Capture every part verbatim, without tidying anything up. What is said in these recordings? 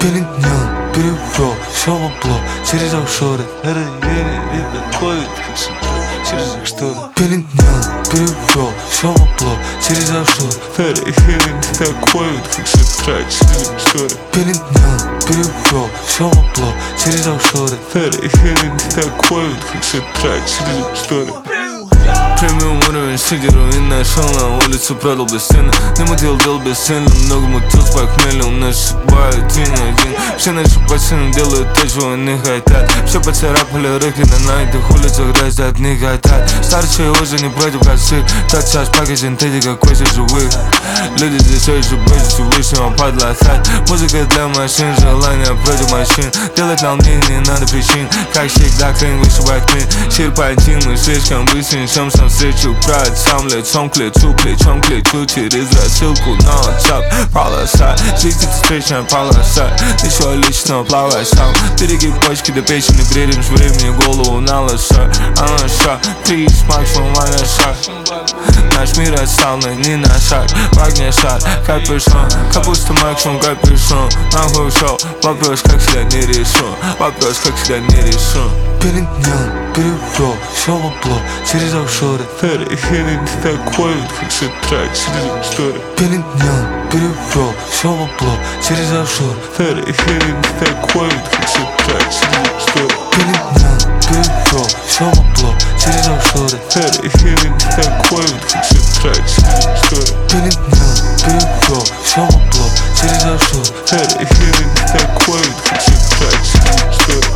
Переднял, перевел, все вопло, через офшоры. Это еле такой, через их шторы. Переднял, перевел, все вопло, через офшоры. Это еле такой, через их шторы. Переднял, перевел, все вопло, через офшоры. Это еле такой, через их шторы. Премиум уровень, сидеру и нашел на улицу, продал без цены. Не мутил, дел без цены, много мутил с похмелья. У нас шибает один на один. Все наши пацаны делают то, чего они хотят. Все поцарапали руки на этих улицах, раздать не хотят. Старшие уже не против косых. Тот час пока синтетика косит живых. Люди здесь очень боятся Всевышнего подлатать. Музыка для машин, желание против машин. Делать нам не, не надо причин. Как всегда, крен вышибает мин. Серпантин, мы слишком быстрее, чем сам встречу. Брать сам лицом к лицу, плечом к плечу. Через рассылку на WhatsApp полоса. Жизнь это встречная полоса. Ничего личного, плавай сам. Береги почки до печени, бредим с времени голову на лоса. А на шаг, ты с максимум, а на шаг. Наш мир отстал, но не на шаг. В огне шар, капюшон. Капуста максимум, капюшон. Нахуй шоу, вопрос как всегда не решен. Вопрос как всегда не решен. Переднял, перевел, все вопло, через офшоры. Это еле такой, как трек, через их шторы. Переднял, перевел, все вопло, через офшоры. Это еле такой, как трек, через их шторы. Переднял, перевел, все вопло, через офшоры. Это еле такой, как трек, через их шторы. Переднял, перевел, все вопло, через офшоры. Это еле такой, как трек, через их шторы.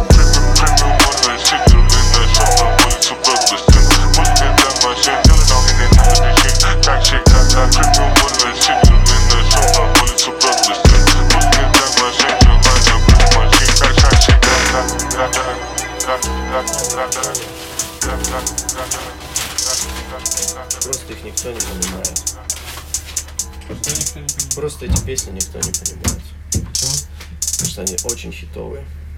Просто их никто не понимает. Просто эти песни никто не понимает. Почему? Потому что они очень хитовые.